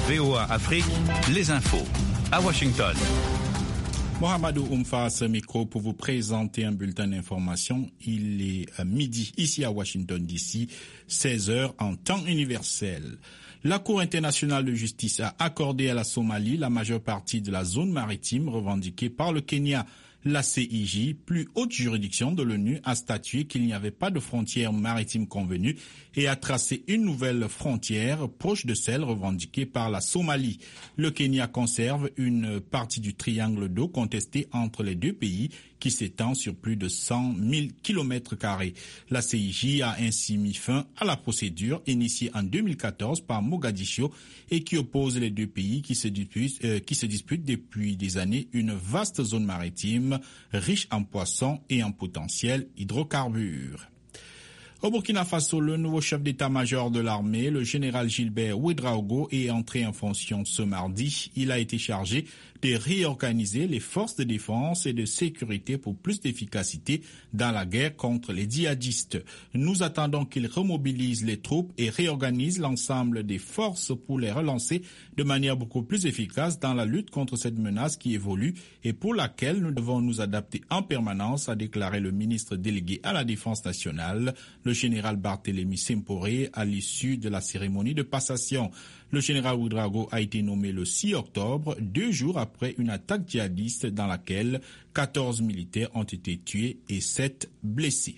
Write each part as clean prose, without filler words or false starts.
VOA Afrique, les infos. À Washington. Mohamedou Oumfa à ce micro pour vous présenter un bulletin d'information. Il est midi ici à Washington DC, 16h en temps universel. La Cour internationale de justice a accordé à la Somalie la majeure partie de la zone maritime revendiquée par le Kenya. La CIJ, plus haute juridiction de l'ONU, a statué qu'il n'y avait pas de frontière maritime convenue et a tracé une nouvelle frontière proche de celle revendiquée par la Somalie. Le Kenya conserve une partie du triangle d'eau contesté entre les deux pays qui s'étend sur plus de 100 000 km². La CIJ a ainsi mis fin à la procédure initiée en 2014 par Mogadiscio et qui oppose les deux pays qui se disputent depuis des années une vaste zone maritime riche en poissons et en potentiel hydrocarbures. Au Burkina Faso, le nouveau chef d'état-major de l'armée, le général Gilbert Ouédraogo, est entré en fonction ce mardi. Il a été chargé de réorganiser les forces de défense et de sécurité pour plus d'efficacité dans la guerre contre les djihadistes. Nous attendons qu'il remobilise les troupes et réorganise l'ensemble des forces pour les relancer de manière beaucoup plus efficace dans la lutte contre cette menace qui évolue et pour laquelle nous devons nous adapter en permanence, a déclaré le ministre délégué à la Défense nationale, le général Barthélémy Semporé, à l'issue de la cérémonie de passation. Le général Ouédraogo a été nommé le 6 octobre, 2 jours après une attaque djihadiste dans laquelle 14 militaires ont été tués et 7 blessés.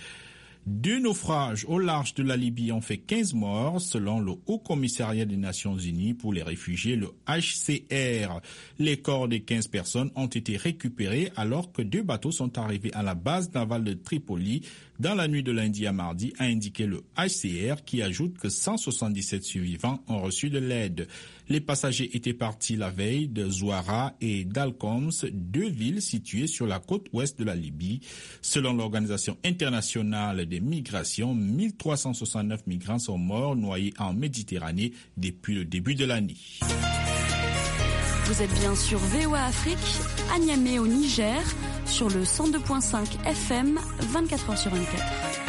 2 naufrages au large de la Libye ont fait 15 morts selon le Haut Commissariat des Nations Unies pour les réfugiés, le HCR. Les corps des 15 personnes ont été récupérés alors que 2 bateaux sont arrivés à la base navale de Tripoli dans la nuit de lundi à mardi, a indiqué le HCR qui ajoute que 177 survivants ont reçu de l'aide. Les passagers étaient partis la veille de Zouara et d'Alcoms, 2 villes situées sur la côte ouest de la Libye. Selon l'Organisation internationale des migrations, 1369 migrants sont morts noyés en Méditerranée depuis le début de l'année. Vous êtes bien sur VOA Afrique, à Niamey au Niger, sur le 102.5 FM, 24h sur 24.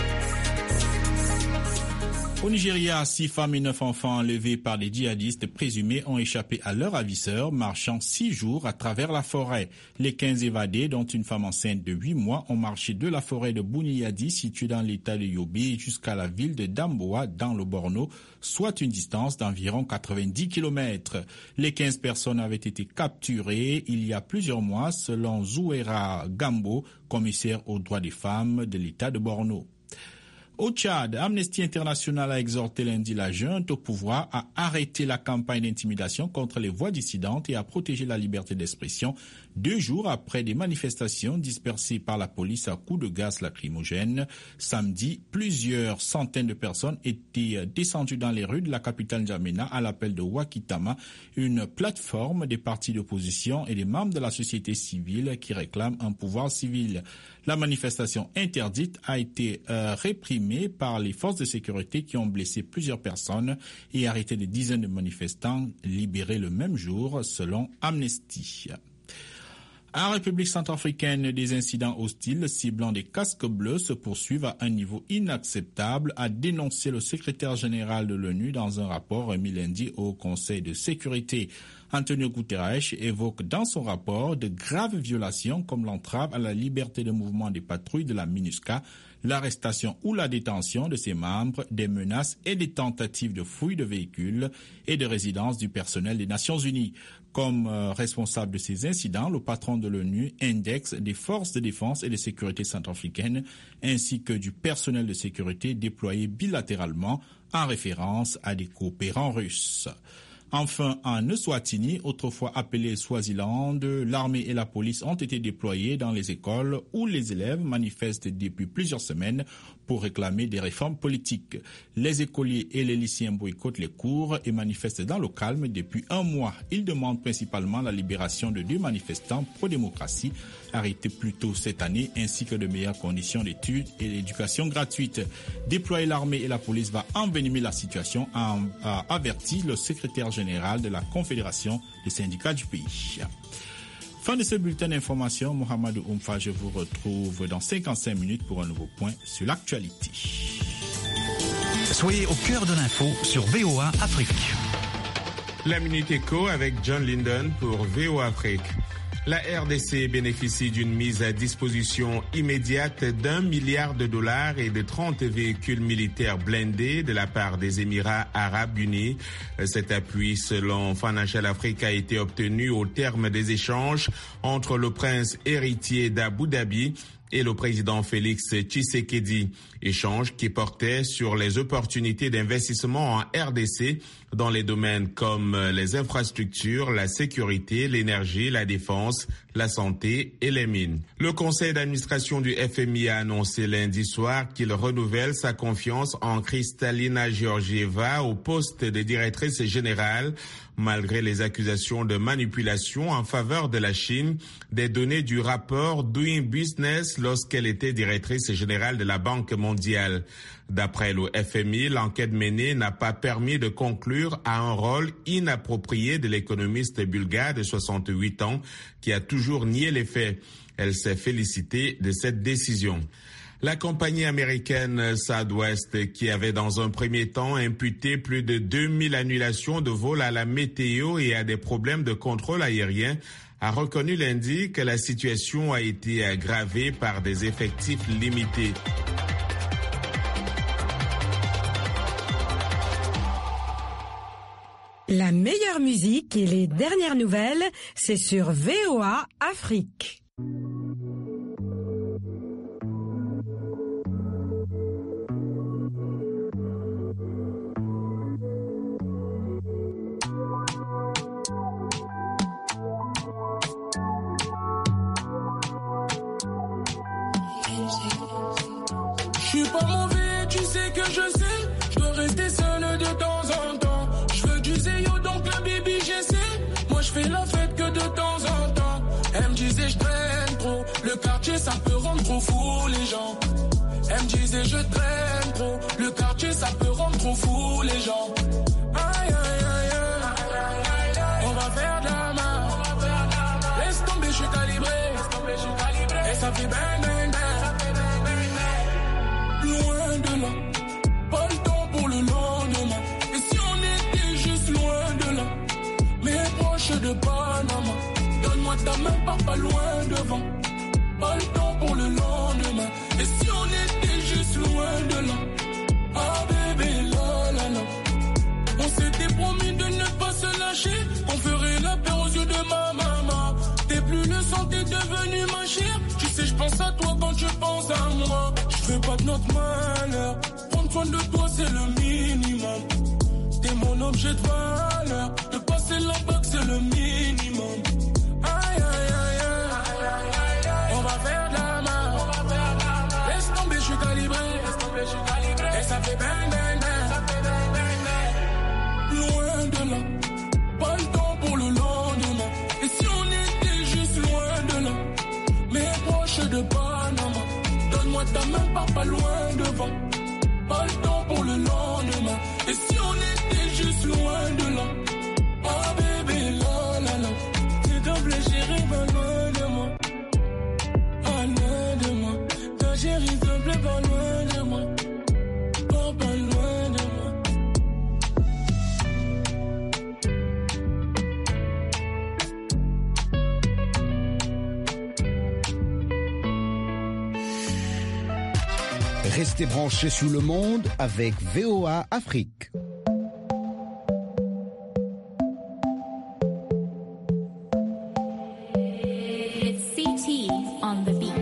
Au Nigeria, 6 femmes et 9 enfants enlevés par des djihadistes présumés ont échappé à leur ravisseur, marchant 6 jours à travers la forêt. Les 15 évadés, dont une femme enceinte de 8 mois, ont marché de la forêt de Bouniyadi, située dans l'état de Yobe, jusqu'à la ville de Damboa, dans le Borno, soit une distance d'environ 90 km. Les 15 personnes avaient été capturées il y a plusieurs mois, selon Zouera Gambo, commissaire aux droits des femmes de l'état de Borno. Au Tchad, Amnesty International a exhorté lundi la junte au pouvoir à arrêter la campagne d'intimidation contre les voix dissidentes et à protéger la liberté d'expression 2 jours après des manifestations dispersées par la police à coups de gaz lacrymogène. Samedi, plusieurs centaines de personnes étaient descendues dans les rues de la capitale N'Djamena à l'appel de Wakitama, une plateforme des partis d'opposition et des membres de la société civile qui réclament un pouvoir civil. La manifestation interdite a été réprimée par les forces de sécurité qui ont blessé plusieurs personnes et arrêté des dizaines de manifestants libérés le même jour, selon Amnesty. En République centrafricaine, des incidents hostiles ciblant des casques bleus se poursuivent à un niveau inacceptable, a dénoncé le secrétaire général de l'ONU dans un rapport remis lundi au Conseil de sécurité. Antonio Guterres évoque dans son rapport de graves violations comme l'entrave à la liberté de mouvement des patrouilles de la MINUSCA, l'arrestation ou la détention de ses membres, des menaces et des tentatives de fouilles de véhicules et de résidence du personnel des Nations Unies. Comme responsable de ces incidents, le patron de l'ONU indexe des forces de défense et de sécurité centrafricaines ainsi que du personnel de sécurité déployé bilatéralement en référence à des coopérants russes. Enfin, en Eswatini, autrefois appelé Swaziland, l'armée et la police ont été déployés dans les écoles où les élèves manifestent depuis plusieurs semaines pour réclamer des réformes politiques. Les écoliers et les lycéens boycottent les cours et manifestent dans le calme depuis 1 mois. Ils demandent principalement la libération de 2 manifestants pro-démocratie arrêtés plus tôt cette année, ainsi que de meilleures conditions d'études et d'éducation gratuite. Déployer l'armée et la police va envenimer la situation, a averti le secrétaire général de la Confédération des syndicats du pays. Fin de ce bulletin d'information, Mohamedou Oumfa, je vous retrouve dans 55 minutes pour un nouveau point sur l'actualité. Soyez au cœur de l'info sur VOA Afrique. La Minute Éco avec John Linden pour VOA Afrique. La RDC bénéficie d'une mise à disposition immédiate d'$1 milliard et de 30 véhicules militaires blindés de la part des Émirats arabes unis. Cet appui, selon Financial Africa, a été obtenu au terme des échanges entre le prince héritier d'Abu Dhabi et le président Félix Tshisekedi. Échange qui portait sur les opportunités d'investissement en RDC dans les domaines comme les infrastructures, la sécurité, l'énergie, la défense, la santé et les mines. Le conseil d'administration du FMI a annoncé lundi soir qu'il renouvelle sa confiance en Kristalina Georgieva au poste de directrice générale, malgré les accusations de manipulation en faveur de la Chine des données du rapport Doing Business lorsqu'elle était directrice générale de la Banque mondiale. D'après le FMI, l'enquête menée n'a pas permis de conclure à un rôle inapproprié de l'économiste bulgare de 68 ans qui a toujours nié les faits. Elle s'est félicitée de cette décision. La compagnie américaine Southwest, qui avait dans un premier temps imputé plus de 2000 annulations de vols à la météo et à des problèmes de contrôle aérien, a reconnu lundi que la situation a été aggravée par des effectifs limités. La meilleure musique et les dernières nouvelles, c'est sur VOA Afrique. Je suis pas mauvais, tu sais que je sais. Je dois rester seul de temps en temps. Je veux du zéyo, donc le baby j'essaie. Moi je fais la fête que de temps en temps. Elle me disait je traîne trop. Le quartier ça peut rendre trop fou les gens. Elle me disait je traîne trop. Le quartier ça peut rendre trop fou les gens. Aïe aïe aïe aïe. On va faire de la main. Laisse tomber, je suis calibré. Et ça fait bang bang bang. Loin de là, pas le temps pour le lendemain. Et si on était juste loin de là, mais proche de Panama. Donne-moi ta main, pas loin devant. Pas le temps pour le lendemain. Et si on était juste loin de là, ah bébé la la la. On s'était promis de ne pas se lâcher, qu'on ferait la paix aux yeux de ma maman. T'es plus le sang, t'es devenu ma chère. Tu sais, je pense à toi quand tu penses à moi. Je veux pas de notre malheur. Prendre soin de toi, c'est le minimum. T'es mon objet de valeur. De passer la boxe, c'est le minimum. Aïe, aïe, aïe, aïe. On va faire de la main. Laisse tomber, je suis calibré. Et ça fait bang, bang, bang. Loin de là. Pas le temps pour le lendemain. Et si on était juste loin de là, mais proche de Panama. Donne-moi ta main, pas loin devant. Pas le temps pour le lendemain. Et si on était juste loin de là, ah bébé la la la. S'il te plaît chérie, pas loin de moi. Pas loin de moi. Ta chérie, s'il te plaît, pas loin de moi. Pas loin de moi. Restez branchés sur le monde avec VOA Afrique. It's CT on the beat.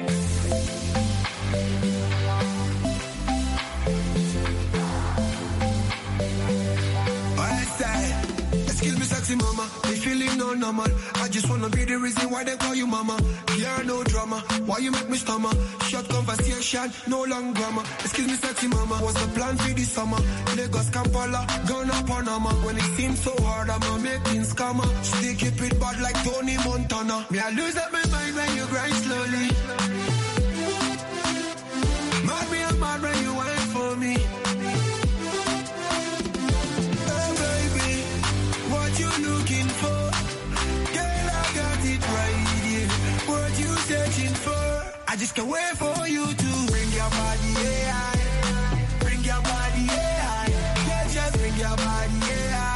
Excuse me, sexy mama, me feeling no normal. I just wanna be the reason why they call you mama. Yeah, no drama, why you make me stammer? Short conversation, no long grammar. Excuse me, sexy mama, what's the plan for this summer? Lagos, Kampala, Ghana, Panama. When it seems so hard, I'm making scammer. Still keep it bad like Tony Montana. Me, I lose up my mind when you grind slowly. Mad me, I'm mad when you wait for me. Looking for, girl, I got it right here. What you searching for? I just can't wait for you to bring your body